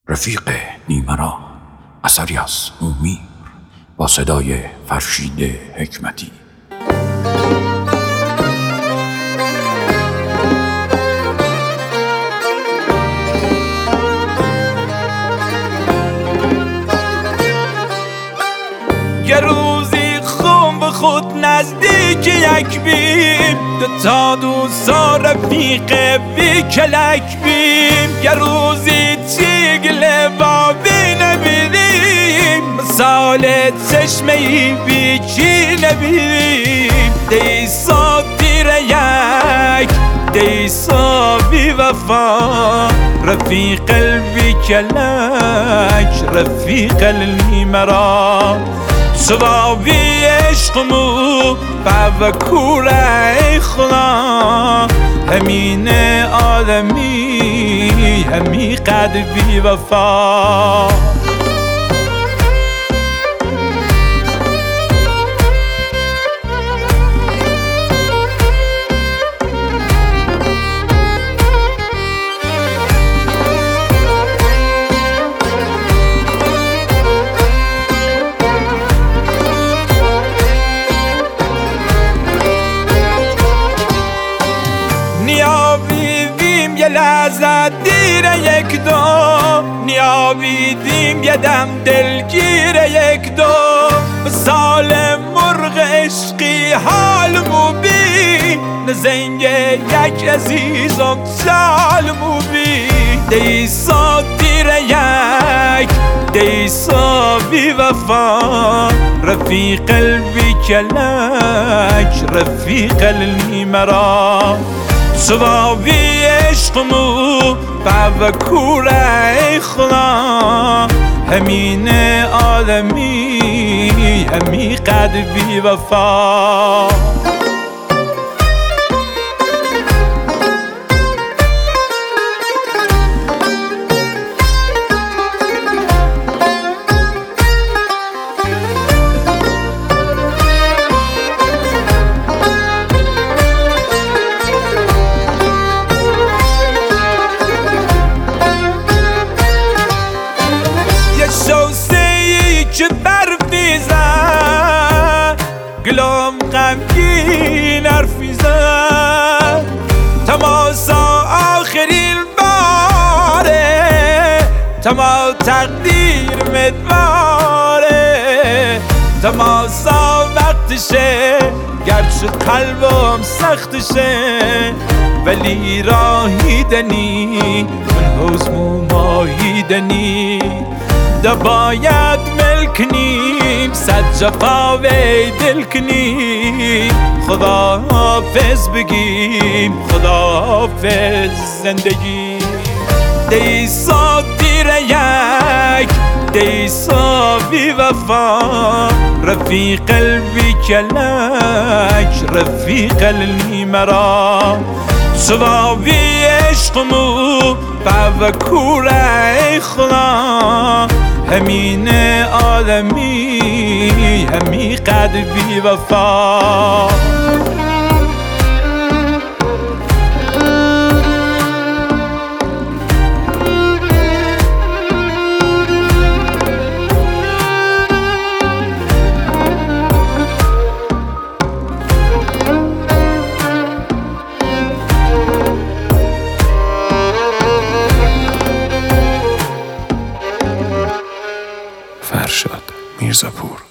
رفیق نیمرا، اثری از امیر با صدای فرشید حکمتی. یه روزی خون به خود نزدیک یک بیم، دوتا دوستا رفیق بی کلک بیم. یه روزی تیگل بابی نبیدیم، مثال چشمهی بی کی نبیدیم. دیسا دیر یک، دیسا بی وفا، رفیق البی کلک، رفیق النیمرا. سبابی عشقمو بابکور ای خدا، همین آدمی همی قد بی وفا. نیابیدیم یه لحظت دیر یک دو، نیابیدیم یه دم دلگیر یک دو. مثال مرغ عشقی حالمو بی، نزنگ یک عزیزم چالمو بی. دیسا دیر یک، دیسا بی وفا، رفیق البی کلک، رفیق النیمرا. سبابی عشقمو بابکور ای خدا، همین آدمی همی قد بی وفا. شوسه‌ای که برفی زد، گلم غمگین حرفی زد. تماسا آخرین باره، تما تقدیر مدواره. تماسا وقتشه، گرچه قلبم سختشه، ولی راهیدنی من حزمو ماهیدنی. باید ملکنیم صد جفا وی دل کنیم، خدا حافظ بگیم، خدا حافظ زندگی. دیسا دیر یک، دیسا بی وفا، رفیق البی کلک، رفیق النیمرا. سبابی عشقمو بابکور ای خدا، همین آدمی همی قد بی وفا. فرشاد میرزاپور.